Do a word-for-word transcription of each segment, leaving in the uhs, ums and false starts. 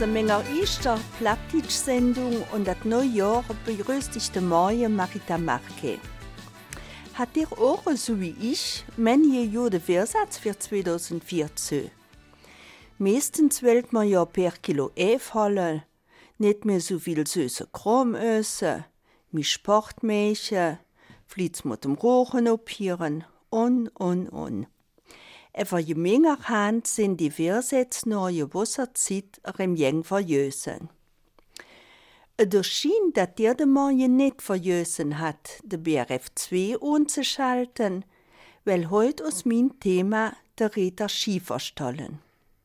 meiner ersten Plattdeutsch-Sendung und das neue Jahr begrüßt ich den Morgen Marita Marque. Hat ihr auch, so wie ich, manche Jahr den Vorsatz für zweitausendvierzehn? Meistens wählt man ja per Kilo aufholen, nicht mehr so viel süße Kram essen, mich Sport machen, flitz mit dem Rochen oppieren und, und, und. Aber je mehr Hand sind die Vorsätze nach einer gewissen Zeit remjeng verjösen. Es scheint, dass der den Morgen nicht verjösen hat, den B R F zwei anzuschalten, weil heute aus meinem Thema der Reiter Schieferstollen.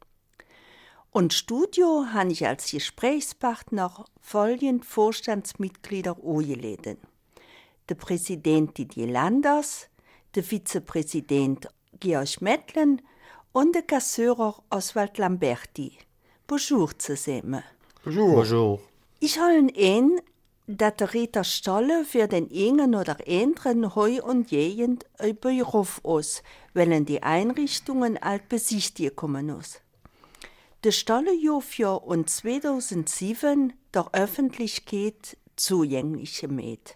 Und Studio habe ich als Gesprächspartner folgende Vorstandsmitglieder eingeladen. Der Präsident Didier Landers, der Vizepräsident Georg Mettlen und der Kassierer Oswald Lamberti. Bonjour zusammen. Bonjour. Bonjour. Ich habe ein, dass der Reiter Stolle für den einen oder anderen heu und jehend ein Beruf aus, weil die Einrichtungen alt besichtigen kommen muss. Der Stolle für und zweitausendsieben der Öffentlichkeit zugänglich gemacht.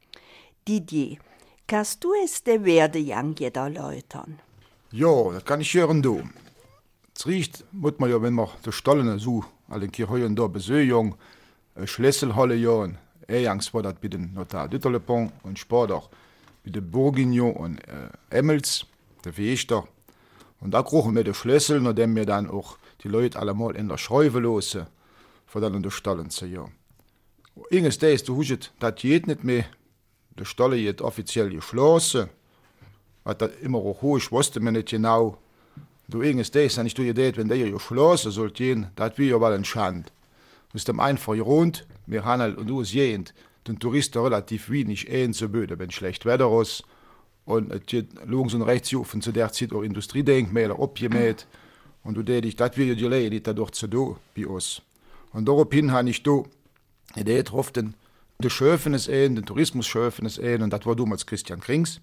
Didier, kannst du es der Werdegang erläutern? Ja, das kann ich hören, du. Es riecht, muss man ja, wenn man die Stollen so, alle Kirchen da besögen, Schlüsselhalle ja, eingangs war das bei den Notar Dütterlepont und später bei den Bourguignon und äh, Emmels, der Wächter. Und da krochen wir die Schlüssel, nachdem wir dann auch die Leute alle mal in der Schreibe losen, vor dann in die Stollen zu gehen. Irgendes Tages, du hast das geht nicht mehr, die Stolle geht offiziell geschlossen. Was das immer auch hoch, ich wusste mir nicht genau. Du irgendes Tages, wenn ich dir gedacht, wenn der hier geschlossen sollte gehen, das wäre ja mal ein Schand. Du bist dem einfach gerund, wir haben halt, und du hast jehend, den Touristen relativ wenig ein zu böden, wenn schlecht Wetter ist. Und es geht links und rechts auf, zu der Zeit auch Industriedenkmäler abgemäht. Und du denkst, das wäre ja die Leute, die dadurch zu tun, bei uns. Und daraufhin habe ich da, der getroffen, den, den Schöfen ist ein, den Tourismusschöfen ist ein, und das war damals Christian Krings.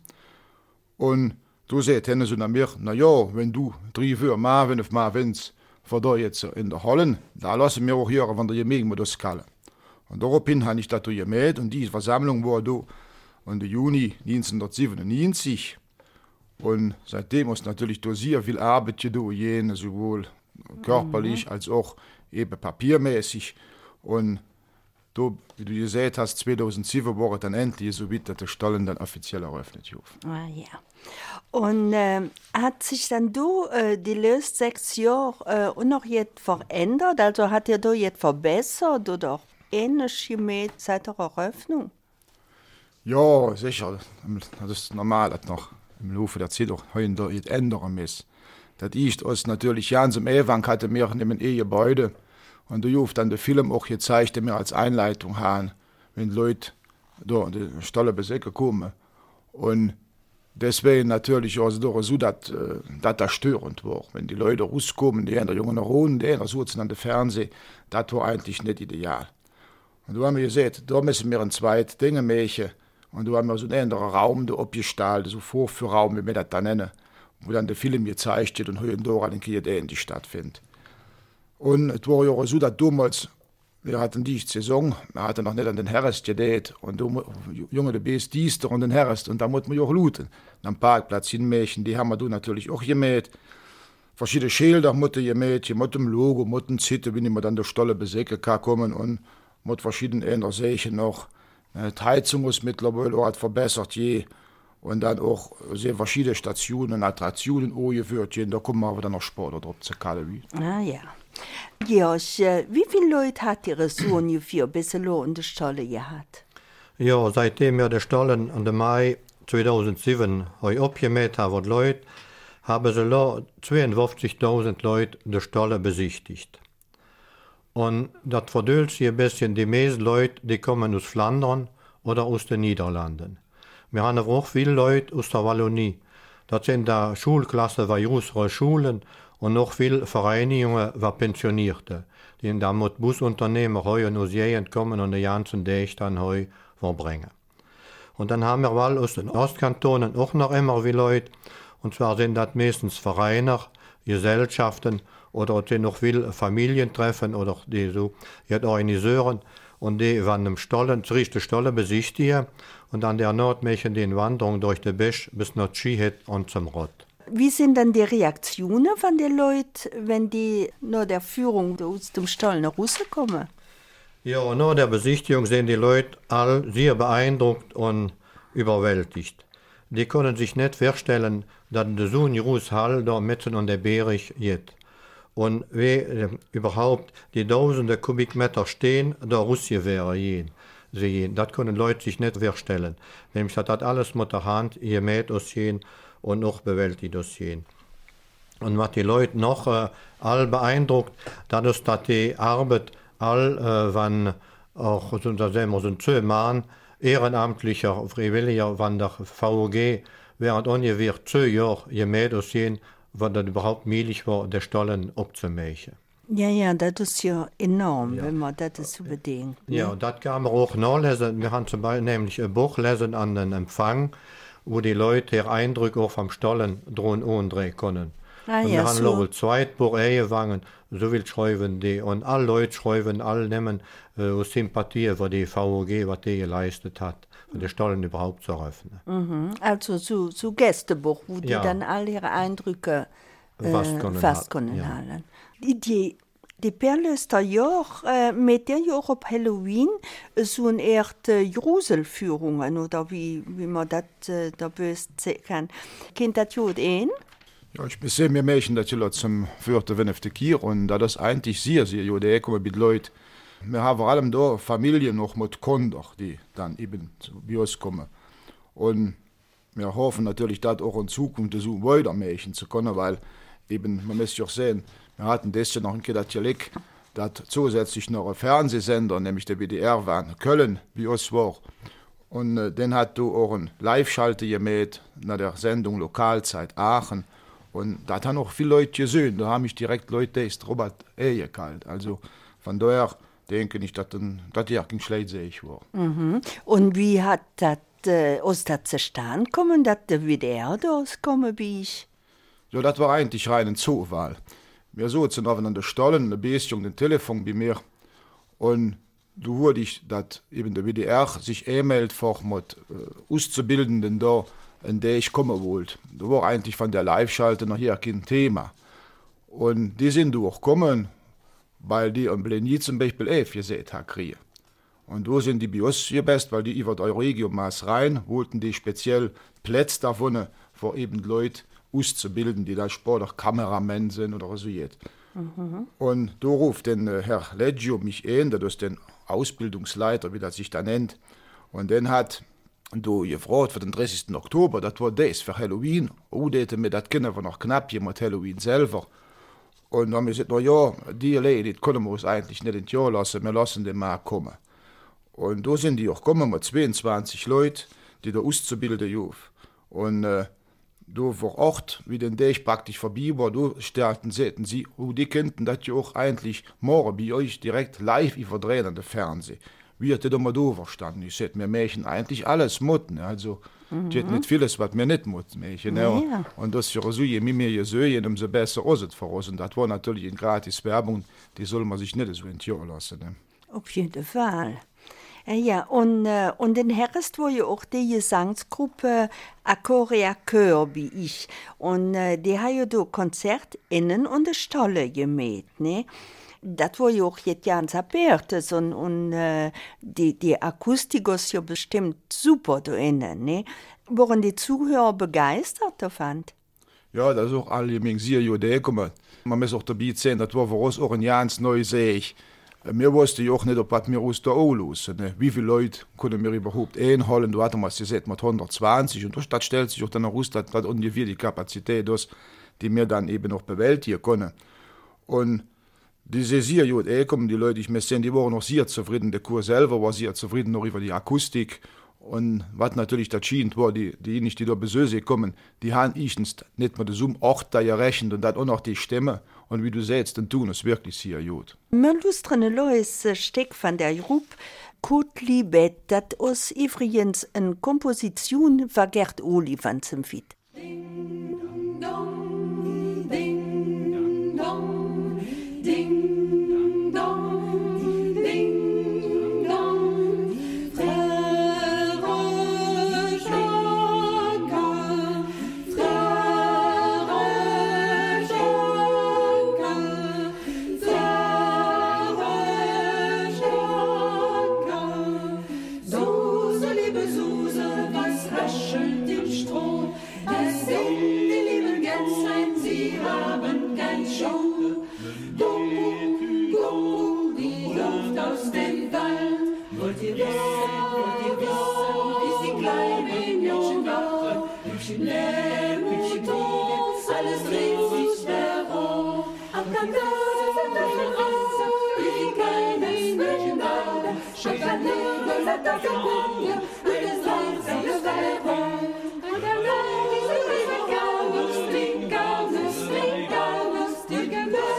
Und du sagst, Henne so nach mir, na ja, wenn du drei, vier Mal, wenn auf Mal wenn's, vor da jetzt in der Hallen, da lassen wir auch hier, wenn der Gemeinde mit das Kalle. Und daraufhin habe ich das gemäht, und diese Versammlung war da im Juni neunzehnhundertsiebenundneunzig. Und seitdem ist natürlich da sehr viel Arbeit getan, sowohl körperlich als auch eben papiermäßig. Und da, wie du gesagt hast, zweitausendsieben war es dann endlich so weit, dass der Stollen dann offiziell eröffnet wurde. Ah, ja. Und äh, hat sich dann du äh, die letzten sechs Jahre äh, noch jetzt verändert? Also hat er da jetzt verbessert oder ähnlich gemäht seit der Eröffnung? Ja, sicher. Das ist normal, dass noch im Laufe der Zeit auch heute jetzt ändern muss. Das ist uns natürlich ganz am Anfang hatten wir ein E-Gebäude. Und du hast dann den Film auch gezeigt, den wir als Einleitung haben, wenn Leute da in die Stolle besäcke kommen. Und deswegen natürlich auch so, dass äh, das störend war. Wenn die Leute rauskommen, die in der jungen Runden, die in der Suchen an den Fernsehen, das war eigentlich nicht ideal. Und du haben wir gesagt, da müssen wir ein zweites Ding machen. Und du haben wir so einen anderen Raum da abgestaltet, so Vorführraum, wie wir das da nennen, wo dann der Film gezeigt wird und heute da an den Kirchen stattfindet. Und es war ja auch so, dass damals, wir hatten die Saison, wir hatten noch nicht an den Herrest gedacht, und da, Junge, der Best, Diester und den Herrest, und da mussten wir ja auch looten. Am Parkplatz hinmächen, die haben wir da natürlich auch gemäht. Verschiedene Schilder mussten wir gemäht, mit dem Logo, mit dem Zitte, wenn wir dann der Stolle besäcken kann kommen, und mit verschiedenen anderen Sachen noch. Die Heizung ist mittlerweile auch verbessert, je. Und dann auch sehr verschiedene Stationen, Attraktionen angeführt, da kommen wir aber dann noch später drauf zu Kallewie. Ah ja. Georg, wie viele Leute hat Ihre so ungefähr bis in der Stolle gehabt? Ja, seitdem wir den Stollen an dem Mai zweitausendsieben abgemäht haben, Leute, haben sie zweiundfünfzigtausend Leute die Stolle besichtigt. Und das verdüllt sich ein bisschen, die meisten Leute, die kommen aus Flandern oder aus den Niederlanden. Wir haben auch viele Leute aus der Wallonie. Das sind da Schulklassen bei unseren Schulen und noch viele Vereinigungen für Pensionierte, die da mit Busunternehmer heu und aus Gegend kommen und den ganzen Tag dann heu verbringen. Und dann haben wir mal aus den Ostkantonen auch noch immer wie Leute, und zwar sind das meistens Vereine, Gesellschaften oder die noch will Familientreffen oder die so jetzt organisieren und die waren im Stollen, zu richtig Stolle besichtigen und an der Nordmächen die Wanderung durch den Bisch bis nach Tschihet und zum Rott. Wie sind dann die Reaktionen von den Leuten, wenn die nach der Führung aus dem Stall nach Hause kommen? Ja, und nach der Besichtigung sind die Leute all sehr beeindruckt und überwältigt. Die können sich nicht vorstellen, dass der so ein großes Hall da mitten an der Berg geht. Und wie äh, überhaupt die tausende Kubikmeter stehen, da Russie wäre jeden. Sie, das können Leute sich nicht vorstellen. Nämlich, das hat alles mit der Hand gemäht aussehen und noch bewältigt aussehen. Und was die Leute noch äh, all beeindruckt, dadurch, dass die Arbeit all, äh, wann auch so, da sehen wir so zwei Mann, ehrenamtlicher, freiwilliger, wann der V O G während ungefähr zwei Jahre gemäht aussehen, was das überhaupt möglich war, den Stollen abzumähen. Ja, ja, das ist ja enorm, Ja. wenn man das so bedenkt. Ne? Ja, das kann man auch nachlesen. Wir haben zum Beispiel nämlich ein Buch lesen an den Empfang, wo die Leute ihre Eindrücke auch vom Stollen drohen umdrehen können. Ah, und ja, wir haben so. noch ein zweites Buch angefangen, so will schreiben die, und alle Leute schreiben, alle nehmen äh, aus Sympathie für die V O G, was die geleistet hat, für den Stollen überhaupt zu eröffnen. Mhm. Also so, so Gästebuch, wo die Ja. dann all ihre Eindrücke äh, Fast können fast ha- können ja. halten. Die, die, die Perlöster Jahr äh, mit der Jahr auf Halloween äh, so eine Art äh, Gruselführungen oder wie, wie man das äh, da böse sehen kann. Kennt das ja ein? Ja, ich sehe mir Mädchen, dass die zum vierten wenn auf die Kier und da das eigentlich sehr, sehr, ja, die kommen mit Leuten. Wir haben vor allem da Familien noch mit Kinder, die dann eben zu uns kommen. Und wir hoffen natürlich, dass auch in Zukunft so weiter Mädchen zu können, weil eben, man muss ja auch sehen, wir hatten das ja noch ein Kidatjelik, dass zusätzlich noch ein Fernsehsender, nämlich der B D R war in Köln, wie uns war. Und äh, dann hat du auch ein Live-Schalte gemäht nach der Sendung Lokalzeit Aachen. Und da hat auch viele Leute gesehen. Da haben mich direkt Leute, der ist Robert Ehe kalt. Also von daher denke ich, dass das ja kein schlecht war. Mhm. Und wie hat das äh, aus der zustande kommen, dass der W D R da kommen bin ich? Ja, das war eigentlich rein eine Zufall. Wir saßen oben an der Stollen, eine Bestie den Telefon bei mir. Und du wurde ich, dass eben der W D R sich e-mailt vor mit äh, Auszubildenden da, in der ich kommen wollte. Da war eigentlich von der Live-Schalte noch hier kein Thema. Und die sind auch gekommen, weil die am Blenny zum Beispiel elf gesehen haben kriegen. Und da sind die bei uns gebest, weil die über das Euregio-Maß rein wollten die speziell Plätze davon, für eben die Leute auszubilden, die da später Kameramann sind oder so jetzt. Mhm. Und da ruft den äh, Herr Leggio mich an, der ist den Ausbildungsleiter, wie das sich da nennt. Und den hat du gefragt für den dreißigsten Oktober, das war das für Halloween. Oh, da hätte mir das Kinder noch knapp jemand Halloween selber. Und dann haben wir gesagt, na ja, die Leute, das können wir uns eigentlich nicht in die Jahr lassen, wir lassen den mal kommen. Und da sind die auch gekommen mit zweiundzwanzig Leuten, die da auszubilden haben. Und äh, da vor Ort, wie den Tag praktisch vorbei war, da stellten sie, sie, oh, die könnten das ja auch eigentlich morgen bei euch direkt live überdrehen an der Fernsehen. Wie hat das mal da verstanden? Ich sagte, wir möchten eigentlich alles mutten. Also, mhm. Es gibt nicht vieles, was wir nicht mutten. Ja. Ja. Und das ist ja so, je mehr gesehen, umso besser ist es für uns. Und das war natürlich eine gratis Werbung, die soll man sich nicht so entjungen lassen. Ne? Auf jeden Fall. Ja, und, äh, und in Herrest war ja auch die Gesangsgruppe Accoria Chör wie ich. Und äh, die haben ja da Konzert innen und der Stolle gemäht, ne? Das war ja auch jetzt ganz apertes und, und äh, die, die Akustik ist ja bestimmt super da innen, ne? Waren die Zuhörer begeistert davon? Ja, das ist auch alle mit sehr gut gekommen. Man muss auch dabei sehen, das war für uns auch ein ganz neues Sieg. Wir wussten ja auch nicht, ob wir aus der O lösen. Ne? Wie viele Leute können wir überhaupt einholen? Du hattest mal gesagt, mit hundertzwanzig. Und das stellt sich auch dann heraus, dass das ungefähr die Kapazität ist, die wir dann eben noch bewältigen können. Und die sind sehr gut angekommen, die Leute, ich muss sehen, die waren noch sehr zufrieden. Der Chor selber war sehr zufrieden, noch über die Akustik. Und was natürlich das schien war, die, diejenigen, die da besöse kommen, die haben ich nicht mit der Summe acht da gerechnet und dann auch noch die Stimme. Und wie du sagst, dann tun es wirklich sehr gut. Wir lustern ein neues Stück von der Gruppe Côte Libet, das ist übrigens eine Komposition von Gerd Olivan zum Fit. Ding, dong, ding, dong. les moutons, alles dreht sich darum. Am Kanal sind das Rasse, wie keines Miteinander. Chaque année de la Tasse-Cogne, les autres sont le verron. Und der Leid ist der Trinkanus, Trinkanus, Trinkanus, Trinkanus,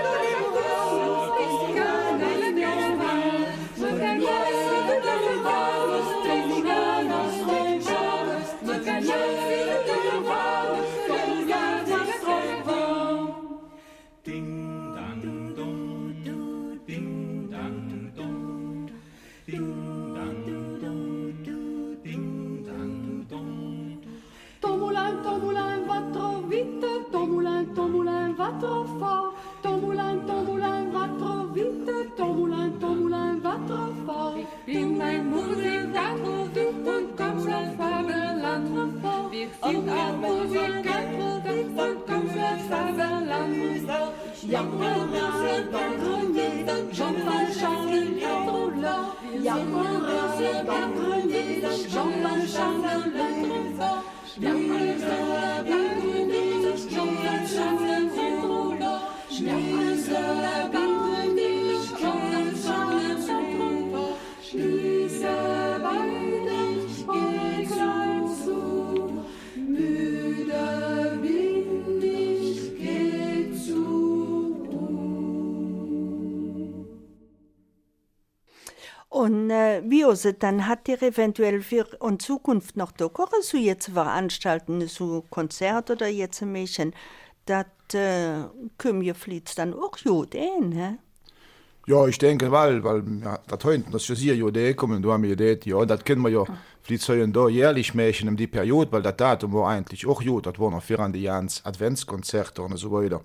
trop fort, ton moulin, ton moulin va trop vite, ton moulin, ton moulin va trop fort. In mein Musik gaat trop vite und comme le Faberland trop fort. In mein Musik gaat trop vite und comme le Faberland trop fort. Jammer, c'est pas trop vite, Jean-Valjean le trop lent. Jammer, c'est pas trop vite, Jean-Valjean le trop fort. Jammer, c'est pas trop vite, Jean-Valjean le trop lent. Schließe beide dich, Jean-Valjean le trop fort. Schließe beide dich, geh klein zu. Müde bin ich, geh zu. Und äh, wie ist es dann? Hat ihr eventuell für in Zukunft noch da so jetzt veranstalten, so Konzert oder jetzt ein Mädchen, das äh, können wir vielleicht dann auch gut ein, hä? Ja, ich denke, weil, weil ja, das heute, das ist ja Idee kommen, du hast mir Idee, ja, das können wir ja, vielleicht sollen da jährlich Mädchen in die Periode, weil das Datum war eigentlich auch gut, das waren noch vier an die Jahres Adventskonzerte und so weiter.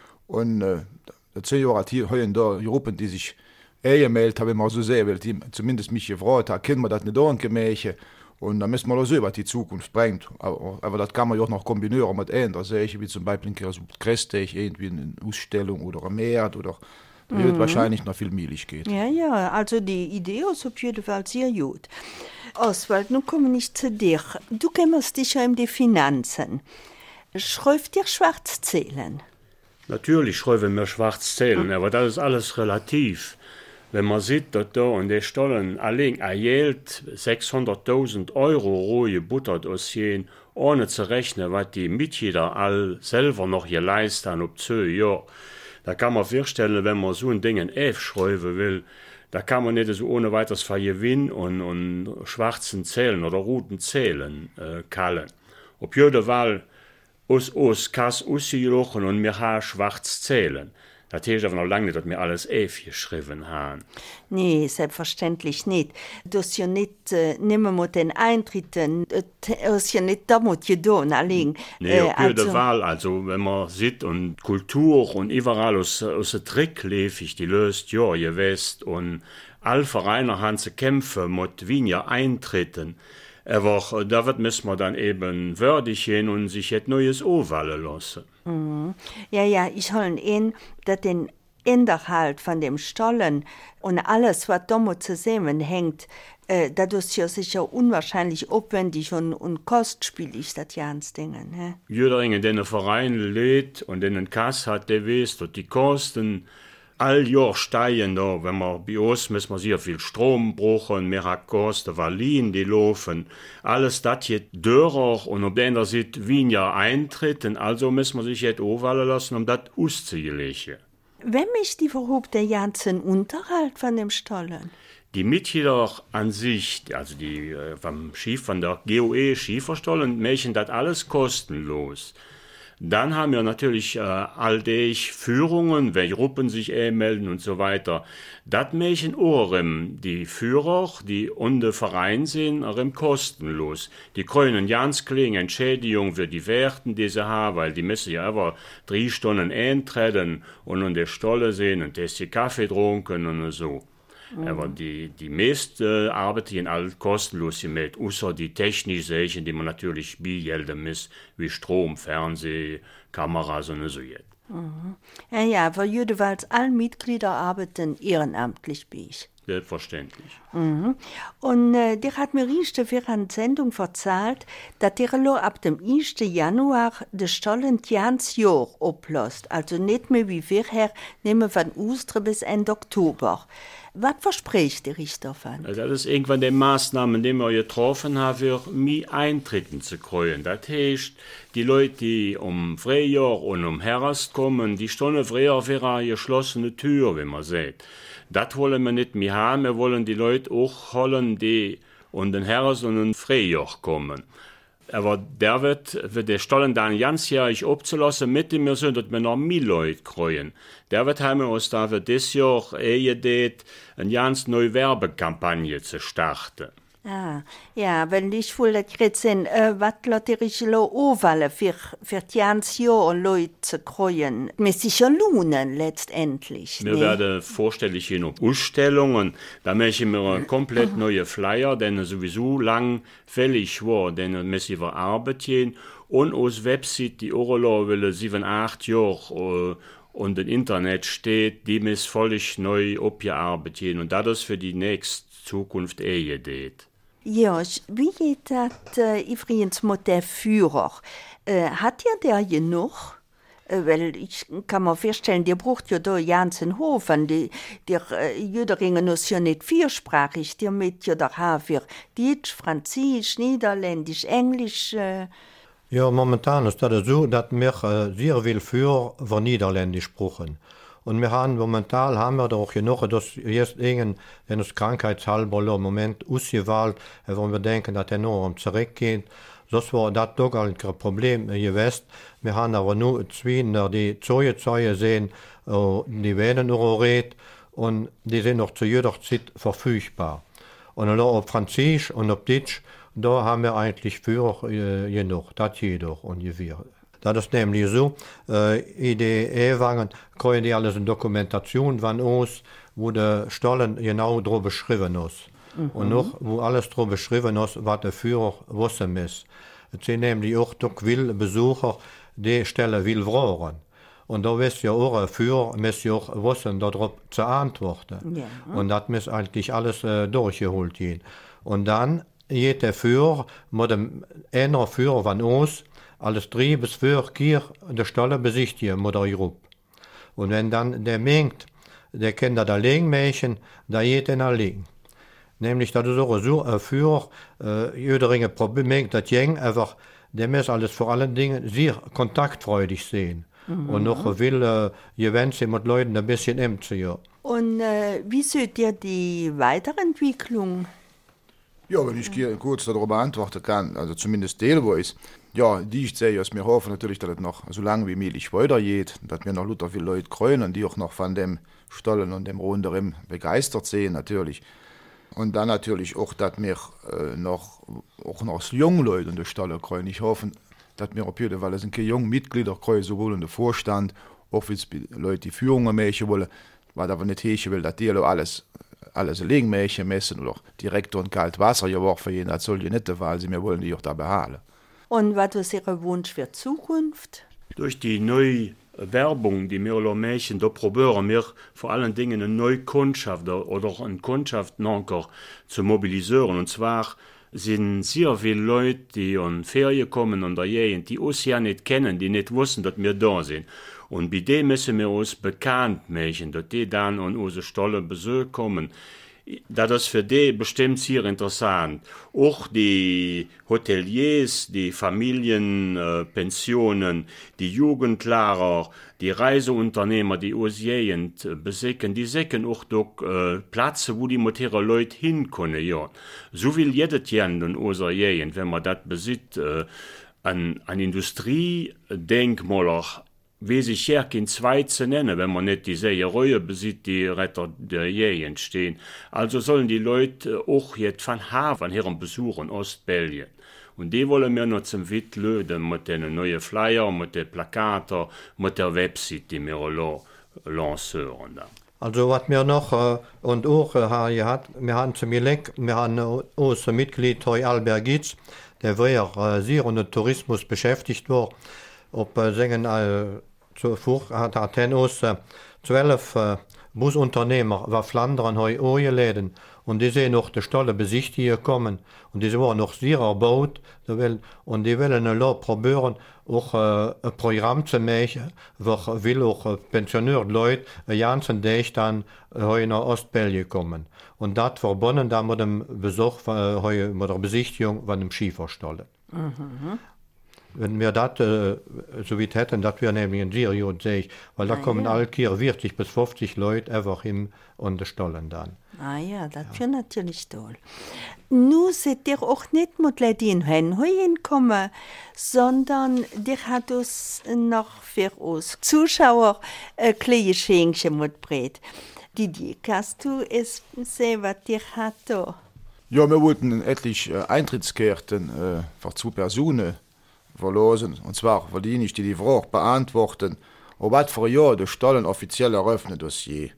Und äh, das sind ja auch hier heute da Gruppen, die sich eingemeldet haben, immer so sehr, weil die zumindest mich gefragt haben, können wir das nicht da und Gemäche. Und dann müssen wir sehen, was die Zukunft bringt. Aber, aber das kann man ja auch noch kombinieren mit anderen Sachen, wie zum Beispiel so Christtag, irgendwie eine Ausstellung oder ein Meer oder da wird mhm. wahrscheinlich noch viel Milch gehen. Ja, ja, also die Idee ist auf jeden Fall sehr gut. Oswald, nun komme ich zu dir. Du kümmerst dich ja um die Finanzen. Schreibt dir Schwarzzählen? Natürlich schreiben wir Schwarzzählen, mhm. aber das ist alles relativ. Wenn man sieht, dass da und die Stollen allein erhielt sechshunderttausend Euro rohe Butter aussehen, ohne zu rechnen, was die Mitglieder all selber noch hier leisten, ob zwei Jahre. Da kann man feststellen, wenn man so ein Ding aufschreiben will, da kann man nicht so ohne weiteres Vergewinn und, und schwarzen Zählen oder roten Zählen äh, kallen. Ob jede Wahl aus aus Kass ausgelochen und mir ha schwarz zählen. Das heißt aber noch lange nicht, dass wir alles aufgeschrieben haben. Nee, selbstverständlich nicht. Du hast ja nicht äh, nimmer mit den Eintritten, du hast ja nicht damit getan, allein. Nee, äh, auf jede also, Wahl, also wenn man sieht und Kultur und überall aus, aus der Trick läufig, die löst ja, ihr wisst, und all Vereine haben zu kämpfen mit weniger Eintritten. Aber da wird müssen wir dann eben würdig hin und sich et Neues anwählen lassen. Mhm. Ja, ja, ich hole ihn, dass den Inhalt von dem Stollen und alles, was damit zusammen hängt, äh, das ist ja sicher unwahrscheinlich aufwendig und, und kostspielig, das ganze Ding. Ne? Jeder, der den Verein lädt und den Kass hat, der weiß, dass die Kosten all Jahr steigen da, wenn man bei uns müssen wir sehr viel Strom brauchen, mehr hat Kosten, Wallien, die laufen, alles das geht dörrer und ob der sieht, wie ein Jahr eintreten, also müssen wir sich jetzt anwählen lassen, um das auszulegen. Wenn mich die verhobt der ganzen Unterhalt von dem Stollen? Die Mitglieder an sich, also die äh, vom Schiff, von der G O E Schieferstollen, machen das alles kostenlos. Dann haben wir natürlich äh, all die Führungen, welche Gruppen sich melden und so weiter. Das machen Ohren, die Führer, die unter Verein sind, auch kostenlos. Die können ganz kleine Entschädigung für die Werten, die sie haben, weil die müssen ja aber drei Stunden eintreten und in der Stolle sehen und das Kaffee trinken und so. Mhm. Aber die, die meisten arbeiten alle kostenlos mit, außer die technischen Sachen, die man natürlich beigelden muss, wie Strom, Fernseh, Kameras und so jetzt. Mhm. Ja, ja, weil jedenfalls alle Mitglieder arbeiten ehrenamtlich bei ich. selbstverständlich. Mhm. Und äh, der hat mir richtig für eine Sendung erzählt, dass der ab dem ersten Januar den Stollen ganz Jahr ablässt. Also nicht mehr wie vorher, nehmen von Ostern bis Ende Oktober. Was verspricht der Richter davon? Also das ist irgendwann die Maßnahmen, die wir getroffen haben, für mehr Eintritten zu kriegen. Das heißt, die Leute, die um Frühjahr und um Herbst kommen, die stehen früher für eine geschlossene Tür, wie man sieht. Das wollen wir nicht mehr haben. Wir wollen die Leute auch holen, die um den Herbst und den Frühjahr kommen. Aber der wird, wird der Stollen dann ganzjährig abzulassen, mit dem wir sind, dass wir noch mehr Leute kriegen. Der wird haben wir uns da für dieses Jahr eingedeiht, eine ganz neue Werbekampagne zu starten. Ah, ja, wenn ich wohl das gesehen, äh, was Leute ich anwählen für, für die ganze Jahr Leute zu kriegen. Muss sich ja lohnen, letztendlich. Wir ne? werden vorstellig gehen auf Ausstellungen. Da möchten wir einen komplett neuen Flyer, der sowieso lang fällig war, den müssen wir arbeiten. Und aus Website, die auch will sieben, acht Jahre äh, und im Internet steht, die muss völlig neu abgearbeitet. Und das ist für die nächste Zukunft eingedeiht. Ja, wie geht das äh, übrigens mit der Führer? Äh, hat ja der genug? Äh, weil ich kann mir vorstellen, der braucht ja da einen ganzen Hofen. Die, der äh, Jüderingen ist ja nicht viersprachig, der mit ja da haben für Deutsch, Französisch, Niederländisch, Englisch. Äh. Ja, momentan ist das so, dass wir äh, sehr viel für über Niederländisch sprechen. Und wir haben momentan haben wir auch genug, dass jetzt irgendein, wenn es krankheitshalber im Moment ausgewählt, wo wir denken, dass er nur um zurückgeht. Das war das doch ein Problem gewesen. Wir haben aber nur zwei, die Zeuge sehen, die werden nur reden und die sind noch zu jeder Zeit verfügbar. Und dann auf Französisch und auf Deutsch, da haben wir eigentlich für äh, genug, das jedoch ungefähr. Das ist nämlich so, äh, in den Ewangen können die alles in Dokumentation von uns, wo der Stollen genau drüber beschrieben ist. Mhm. Und noch, wo alles drüber beschrieben ist, was der Führer wissen muss. Es sind nämlich auch doch viele Besucher, die Stelle will fragen. Und da wisst ihr auch, ein Führer muss ja auch wissen, darauf zu antworten. Ja. Und das muss eigentlich alles äh, durchgeholt gehen. Und dann geht der Führer mit dem anderen Führer von uns, alles drei bis vier Kier der Stelle besichtigen mit der Gruppe. Und wenn dann der meint, der kann das allein machen, dann geht er allein. Nämlich, das ist auch so, ein Führer, äh, jeder ein Problem meint, das Jeng einfach, der muss alles vor allen Dingen sehr kontaktfreudig sehen. Mhm. Und noch will, äh, gewöhnt sich mit Leuten ein bisschen ämter. Und äh, wie seht ihr die Weiterentwicklung? Ja, wenn ich kurz darüber antworten kann, also zumindest teilweise. Ja, die ich sehe, dass wir hoffen natürlich, dass es noch so lange wie möglich weitergeht, dass wir noch Luther viele Leute krönen, die auch noch von dem Stollen und dem Rundherum begeistert sind, natürlich. Und dann natürlich auch, dass wir äh, noch, auch noch als junge Leute in der Stelle krönen. Ich hoffe, dass wir auf jeden Fall, es sind keine jungen Mitglieder krönen, sowohl in der Vorstand, auch wie Leute, die Führungen machen wollen, was aber nicht heißen will, dass die alles alles legen Mädchen messen oder direkt und kalt Wasser geworfen gehen, das soll ja nicht der Fall sein, wir wollen die auch da behalten. Und was ist Ihr Wunsch für die Zukunft? Durch die neue Werbung, die wir machen, da probieren wir vor allen Dingen eine neue Kundschaft oder eine Kundschaft noch zu mobilisieren. Und zwar sind sehr viele Leute, die an Ferien kommen an der Gegend, die uns ja nicht kennen, die nicht wussten, dass wir da sind. Und bei denen müssen wir uns bekannt machen, dass die dann an unsere Stelle Besuch kommen. Das ist für die bestimmt sehr interessant. Auch die Hoteliers, die Familienpensionen, die Jugendlehrer, die Reiseunternehmer, die uns Gegend besicken, die sicken auch durch äh, Plätze, wo die mit ihren Leuten hin können. Ja. So will jedes Jahr in unserer Gegend, wenn man das besitzt, äh, an, an Industriedenkmäler, wie sich hier kein zwei zu nennen, wenn man nicht diese Reue besitzt, die Retter der Gegend stehen. Also sollen die Leute auch jetzt von haben, von ihrem Besuch in Ostbelgien. Und die wollen wir noch zum Witt lösen mit den neuen Flyer, mit den Plakaten, mit der Website, die wir lancieren. Also was wir noch äh, und auch äh, gehabt, wir haben zum Glück, wir haben äh, unser Mitglied Albert Gitz, der war äh, sehr unter Tourismus beschäftigt war. Ob äh, singen äh, zuvor hat er uns äh, zwölf äh, Busunternehmer war Flandern heu oeläden und die sehen noch die Stolle besichtigen kommen und die waren noch sehr erbaut und die wollen lo probieren auch äh, ein Programm zu machen, wo will auch äh, pensionierte Leute einen ganzen Tag dann heu nach Ostbelgien kommen und das verbunden dann mit dem Besuch äh, heu, mit der Besichtigung von dem Schieferstolle. Mhm. Wenn wir das äh, so weit hätten, das wäre nämlich ein sehr gut, sehe ich, weil da ah, kommen ja. alle Kier vierzig bis fünfzig Leute einfach hin und die Stollen dann. Ah ja, das ja. wäre natürlich toll. Nun seid ihr auch nicht mit Leuten hinkommen, sondern ihr habt uns noch für uns Zuschauer ein kleines Schenkchen mitgebracht. Didi, kannst du es sehen, was ihr habt? Ja, wir wollten etliche äh, Eintrittskarten äh, für zwei Personen verlosen, und zwar für die, die die Frage beantworten, ob was für ein Jahr der Stollen offiziell eröffnet Dossier.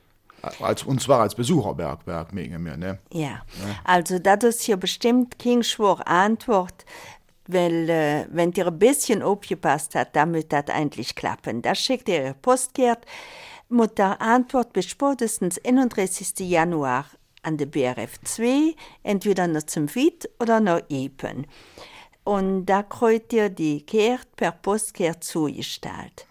Als, und zwar als Besucherbergwerk, mengen wir, ne? Ja, ja. Also das ist hier bestimmt keine schwere Antwort, weil äh, wenn ihr ein bisschen aufgepasst habt, dann wird das eigentlich klappen. Da schickt ihr Postkarte mit der Antwort bis spätestens einunddreißigsten Januar an der B R F zwei, entweder noch zum Wied oder noch Epen. Und da kriegt ihr die Karte per Postkarte zugestellt.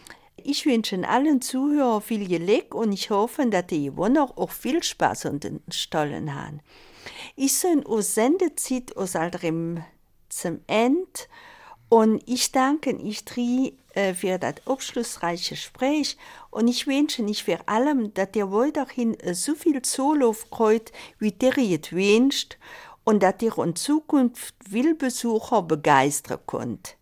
Ich wünsche allen Zuhörern viel Glück und ich hoffe, dass die Gewohner auch viel Spaß an den Stollen haben. Ich soll aus Sendezeit aus Aldrim zum Ende und ich danke ich drei äh, für das abschlussreiche Gespräch und ich wünsche nicht für allem, dass ihr weiterhin äh, so viel Zulauf kriegt, wie ihr es wünscht und dass ihr in Zukunft viele Besucher begeistern könnt.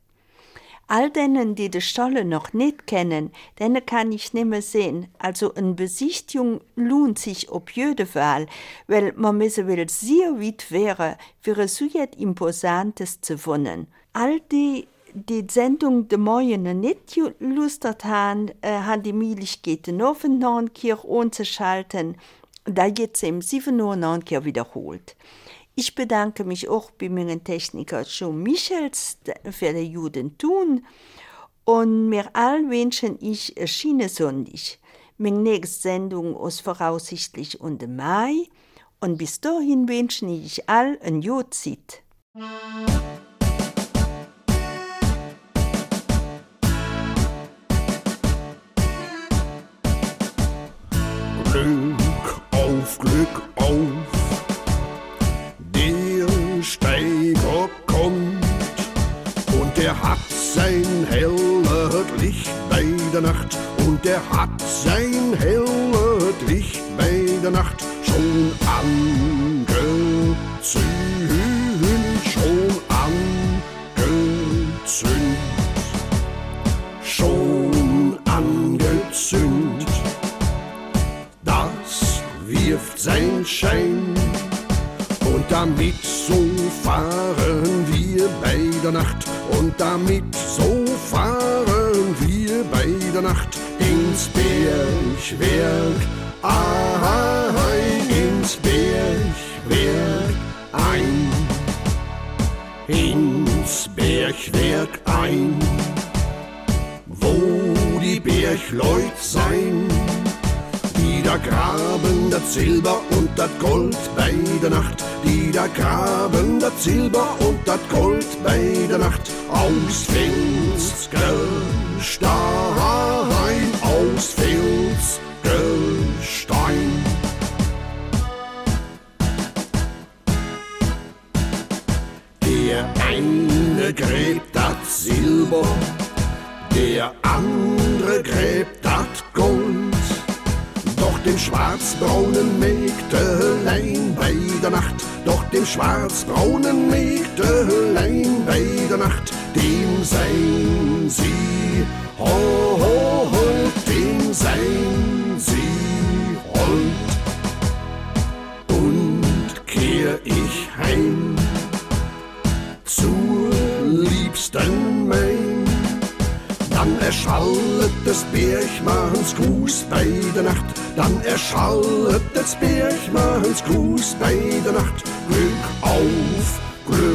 All denen, die die Stolle noch nicht kennen, denen kann ich nicht mehr sehen. Also eine Besichtigung lohnt sich auf jeden Fall, weil man müsse will sehr weit wäre, für so etwas Imposantes zu wohnen. All die, die die Sendung de Morgen nicht gelustert haben, äh, haben die Möglichkeit, noch eine Kirche umzuschalten. Da geht es um sieben Uhr noch wiederholt. Ich bedanke mich auch bei meinem Techniker Joe Michels für den Juden tun und mir allen wünschen ich eine schöne Sonntag. Meine nächste Sendung ist voraussichtlich Ende Mai und bis dahin wünsche ich allen eine gute Zeit. Glück auf, Glück auf. Steiger kommt und der hat sein helles Licht bei der Nacht und der hat sein helles Licht bei der Nacht schon angezündet, schon angezündet, schon angezündet. Das wirft sein Schein. Und damit so fahren wir bei der Nacht, und damit so fahren wir bei der Nacht ins Bergwerk ein, ins Bergwerk ein, ins Bergwerk ein, wo die Bergleut sein. Die da graben das Silber und das Gold bei der Nacht, die da graben das Silber und das Gold bei der Nacht, aus Felsgestein, aus Felsgestein. Der eine gräbt das Silber, der andere gräbt das Gold. Doch dem schwarzbraunen Mägdelein bei der Nacht, doch dem schwarzbraunen Mägdelein bei der Nacht, dem sein sie hold, dem sein sie hold. Und kehr ich heim zur Liebsten mein, dann erschallet des Bergmanns Gruß bei der Nacht, dann erschallet des Bergmanns Gruß bei der Nacht. Glück auf, Glück